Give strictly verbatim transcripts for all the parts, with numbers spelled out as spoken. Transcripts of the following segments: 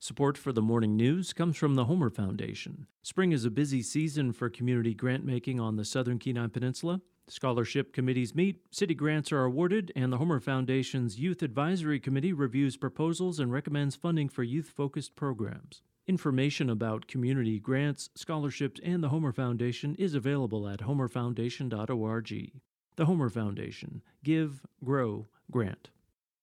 Support for the morning news comes from the Homer Foundation. Spring is a busy season for community grant making on the Southern Kenai Peninsula. Scholarship committees meet, city grants are awarded, and the Homer Foundation's Youth Advisory Committee reviews proposals and recommends funding for youth-focused programs. Information about community grants, scholarships, and the Homer Foundation is available at homer foundation dot org. The Homer Foundation. Give, grow, grant.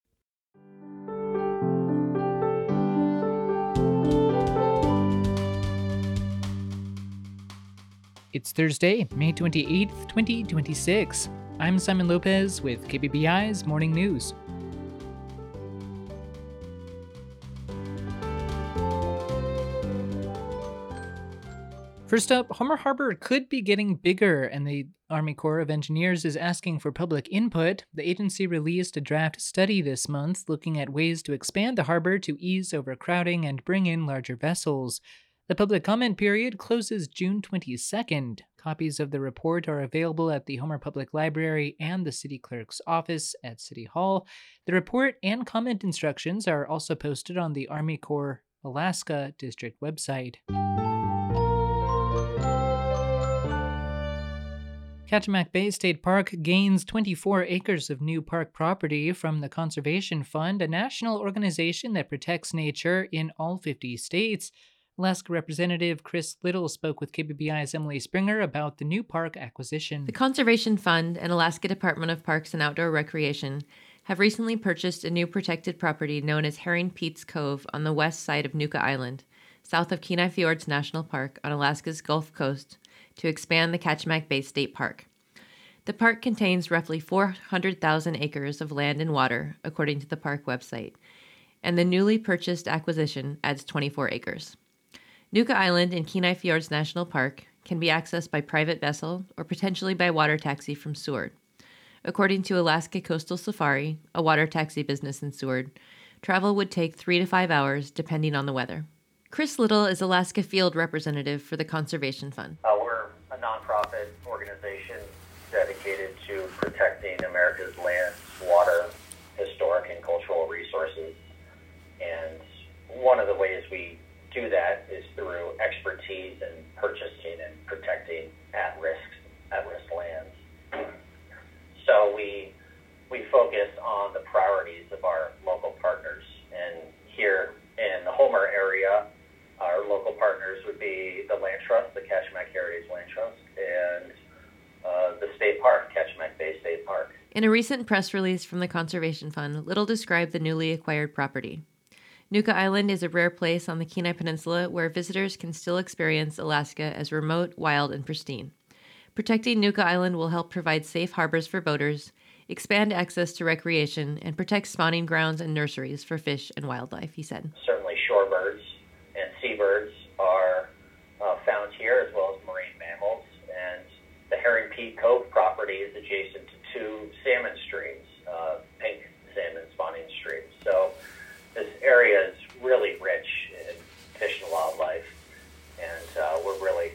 It's Thursday, May twenty-eighth, twenty twenty-six. I'm Simon Lopez with K B B I's Morning News. First up, Homer Harbor could be getting bigger, and the Army Corps of Engineers is asking for public input. The agency released a draft study this month looking at ways to expand the harbor to ease overcrowding and bring in larger vessels. The public comment period closes June twenty-second. Copies of the report are available at the Homer Public Library and the City Clerk's office at City Hall. The report and comment instructions are also posted on the Army Corps Alaska District website. Kachemak Bay State Park gains twenty-four acres of new park property from the Conservation Fund, a national organization that protects nature in all fifty states. Alaska Representative Chris Little spoke with K B B I's Emily Springer about the new park acquisition. The Conservation Fund and Alaska Department of Parks and Outdoor Recreation have recently purchased a new protected property known as Herring Pete's Cove on the west side of Nuka Island, south of Kenai Fjords National Park on Alaska's Gulf Coast, to expand the Kachemak Bay State Park. The park contains roughly four hundred thousand acres of land and water, according to the park website, and the newly purchased acquisition adds twenty-four acres. Nuka Island in Kenai Fjords National Park can be accessed by private vessel or potentially by water taxi from Seward. According to Alaska Coastal Safari, a water taxi business in Seward, travel would take three to five hours depending on the weather. Chris Little is Alaska Field Representative for the Conservation Fund. Uh, we're a nonprofit organization dedicated to protecting America's lands, water, historic and cultural resources. And one of the ways we do that is through expertise in purchasing and protecting at-risk at-risk lands. So we we focus on the priorities of our local partners, and here in the Homer area, our local partners would be the Land Trust, the Kachemak Heritage Land Trust, and uh, the state park, Kachemak Bay State Park. In a recent press release from the Conservation Fund, Little described the newly acquired property. Nuka Island is a rare place on the Kenai Peninsula where visitors can still experience Alaska as remote, wild, and pristine. Protecting Nuka Island will help provide safe harbors for boaters, expand access to recreation, and protect spawning grounds and nurseries for fish and wildlife, he said. Certainly shorebirds and seabirds are uh, found here, as well as marine mammals. And the Herring Pete Cove property is adjacent to two salmon streams, uh, pink salmon spawning streams. So this area is really rich in fish and wildlife, and uh, we're really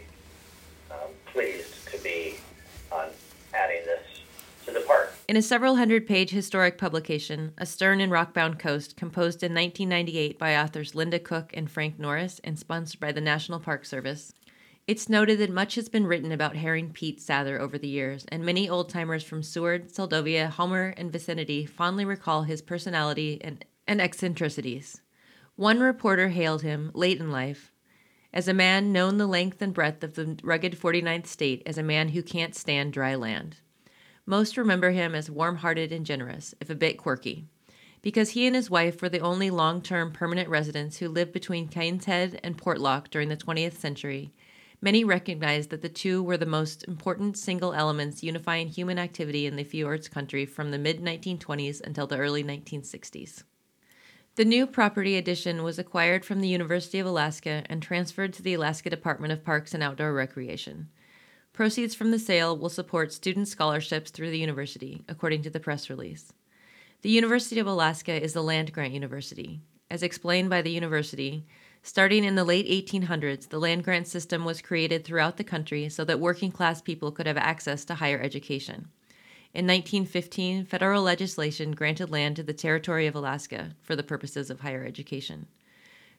um, pleased to be uh, adding this to the park. In a several hundred page historic publication, A Stern and Rockbound Coast, composed in nineteen ninety-eight by authors Linda Cook and Frank Norris and sponsored by the National Park Service, it's noted that much has been written about Herring Pete Sather over the years, and many old-timers from Seward, Seldovia, Homer, and vicinity fondly recall his personality and and eccentricities. One reporter hailed him, late in life, as a man known the length and breadth of the rugged forty-ninth state as a man who can't stand dry land. Most remember him as warm-hearted and generous, if a bit quirky, because he and his wife were the only long-term permanent residents who lived between Cairns Head and Portlock during the twentieth century. Many recognized that the two were the most important single elements unifying human activity in the fjords country from the mid nineteen twenties until the early nineteen sixties. The new property addition was acquired from the University of Alaska and transferred to the Alaska Department of Parks and Outdoor Recreation. Proceeds from the sale will support student scholarships through the university, according to the press release. The University of Alaska is a land-grant university. As explained by the university, starting in the late eighteen hundreds, the land-grant system was created throughout the country so that working-class people could have access to higher education. In nineteen fifteen, federal legislation granted land to the Territory of Alaska for the purposes of higher education.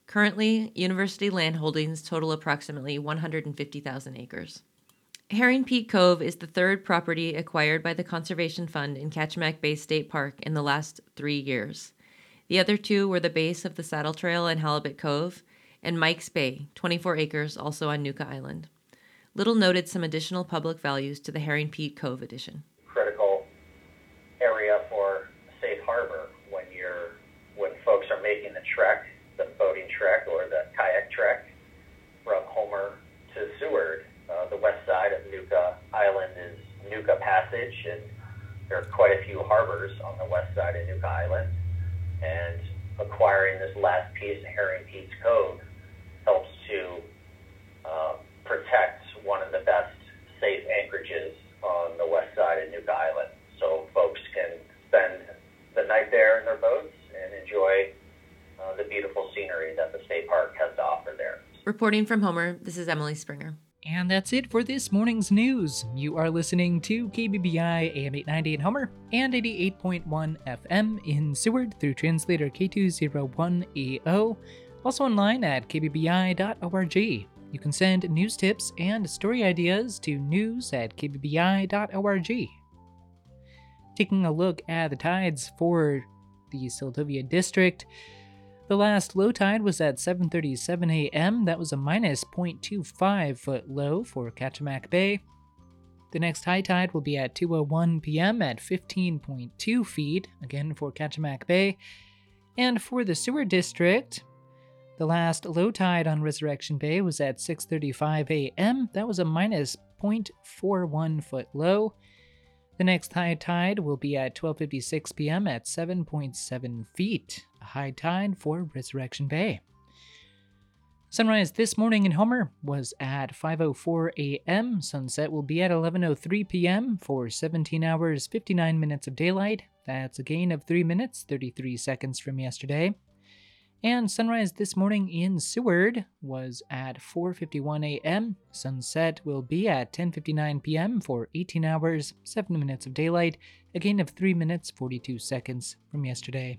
Currently, university land holdings total approximately one hundred fifty thousand acres. Herring Peak Cove is the third property acquired by the Conservation Fund in Kachemak Bay State Park in the last three years. The other two were the base of the Saddle Trail in Halibut Cove and Mike's Bay, twenty-four acres, also on Nuka Island. Little noted some additional public values to the Herring Peak Cove addition. Critical area for safe harbor when you're when folks are making the trek, the boating trek or the kayak trek from Homer to Seward. Uh, the west side of Nuka Island is Nuka Passage, and there are quite a few harbors on the west side of Nuka Island. And acquiring this last piece, Herring Peak Cove, helps to uh, protect one of the best safe anchorages on the west side of Nuka Island. So folks can spend the night there in their boats and enjoy uh, the beautiful scenery that the state park has to offer there. Reporting from Homer, this is Emily Springer. And that's it for this morning's news. You are listening to K B B I A M eight ninety in Homer and eighty-eight point one F M in Seward through translator K two oh one A O. Also online at k b b i dot org. You can send news tips and story ideas to news at k b b i dot org. Taking a look at the tides for the Seldovia district. The last low tide was at seven thirty-seven a.m. That was a minus zero point two five foot low for Kachemak Bay. The next high tide will be at two oh one p.m. at fifteen point two feet, again for Kachemak Bay. And for the Seward district, the last low tide on Resurrection Bay was at six thirty-five a.m. That was a minus zero point four one foot low. The next high tide will be at twelve fifty-six p.m. at seven point seven feet, a high tide for Resurrection Bay. Sunrise this morning in Homer was at five oh four a.m. Sunset will be at eleven oh three p.m. for seventeen hours, fifty-nine minutes of daylight. That's a gain of three minutes, thirty-three seconds from yesterday. And sunrise this morning in Seward was at four fifty-one a.m. Sunset will be at ten fifty-nine p.m. for eighteen hours, seven minutes of daylight, a gain of three minutes, forty-two seconds from yesterday.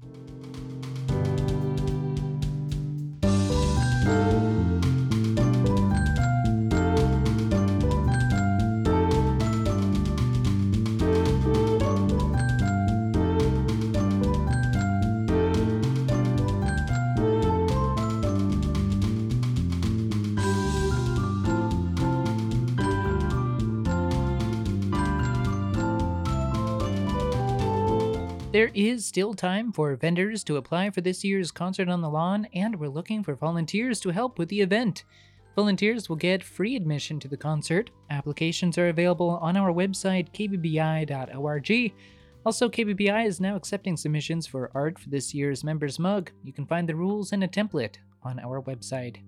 There is still time for vendors to apply for this year's Concert on the Lawn, and we're looking for volunteers to help with the event. Volunteers will get free admission to the concert. Applications are available on our website, k b b i dot org. Also, K B B I is now accepting submissions for art for this year's Members Mug. You can find the rules and a template on our website.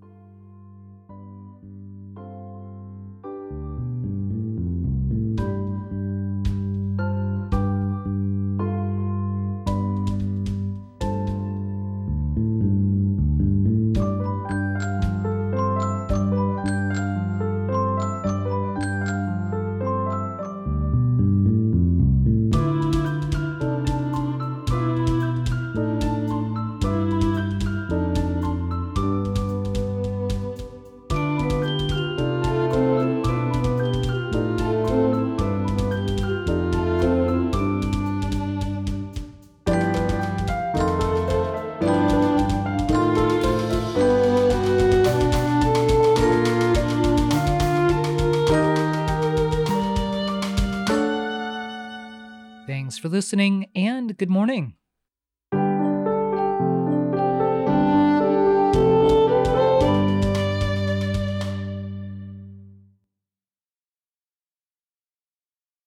Thanks for listening, and good morning.